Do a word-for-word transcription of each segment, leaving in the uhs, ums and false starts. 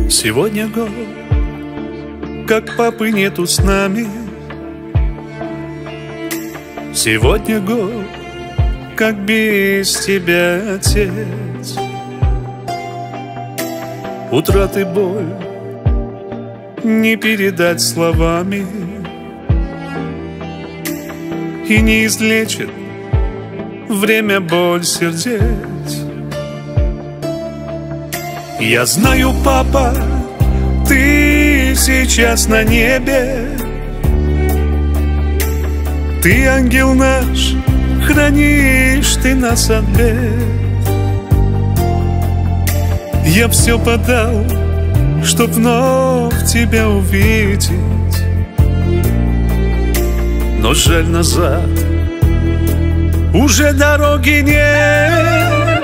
Сегодня год, как папы нету с нами. Сегодня год, как без тебя, отец. Утраты боль не передать словами, и не излечит время боль сердец. Я знаю, папа, ты сейчас на небе. Ты, ангел наш, хранишь ты нас от бед. Я все подал, чтоб вновь тебя увидеть, но жаль, назад уже дороги нет.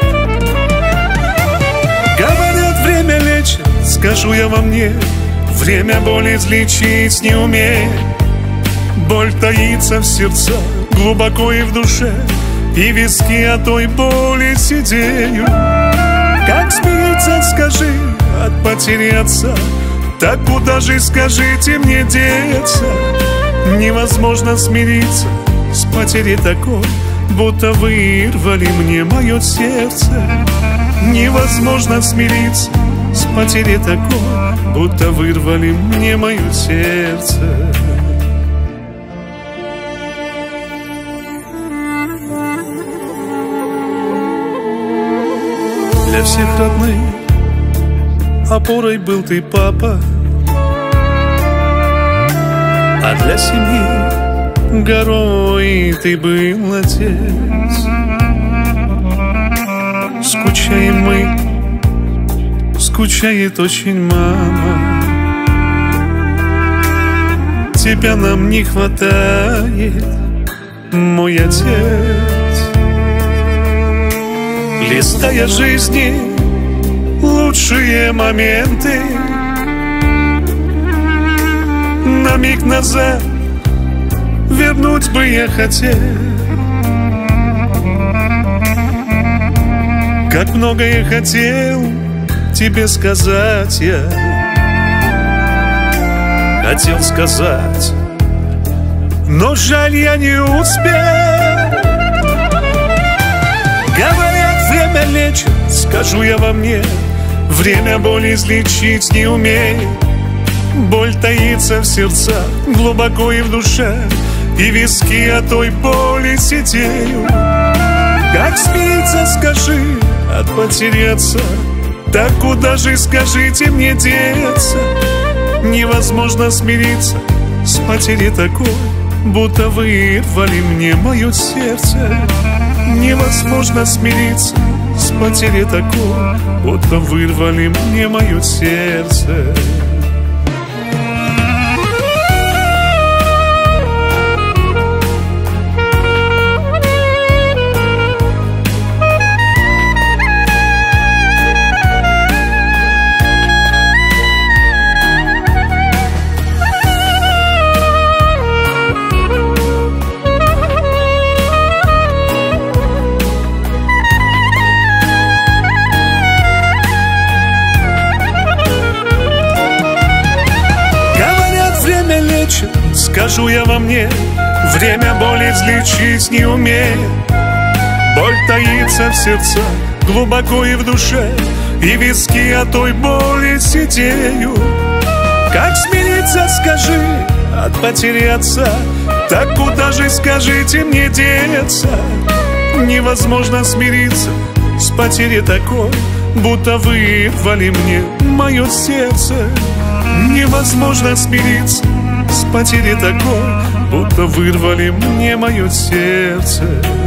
Говорят, время лечит, скажу я вам нет. Время боль излечить не умеет. Боль таится в сердцах, глубоко и в душе, и виски от той боли сидеют. Как смириться, скажи, от потери отца? Так куда же, скажите мне, деться? Невозможно смириться с потерей такой, будто вырвали мне мое сердце. Невозможно смириться с потерей такой, будто вырвали мне мое сердце. Для всех родных опорой был ты, папа, а для семьи горой ты был, отец. Скучаем мы, скучает очень мама. Тебя нам не хватает, мой отец. Листая жизни лучшие моменты, на миг назад вернуть бы я хотел. Как много я хотел тебе сказать я. Хотел сказать, но жаль, я не успел. Говорят, время лечит, скажу я вам нет. Время боль излечить не умеет. Боль таится в сердцах, глубоко и в душе, и виски от той боли сидеют. Как смириться, скажи, от потери отца? Так куда же, скажите мне, деться? Невозможно смириться с потерей такой, будто вырвали мне мое сердце. Невозможно смириться с потерей такой, будто вырвали мне мое сердце. Скажу я вам нет, время боль излечить не умеет. Боль таится в сердцах, глубоко и в душе, и виски от той боли сидеют. Как смириться, скажи, от потери отца? Так куда же, скажите мне, деться? Невозможно смириться с потерей такой, будто вырвали мне мое сердце. Невозможно смириться с потерей такой, будто вырвали мне мое сердце.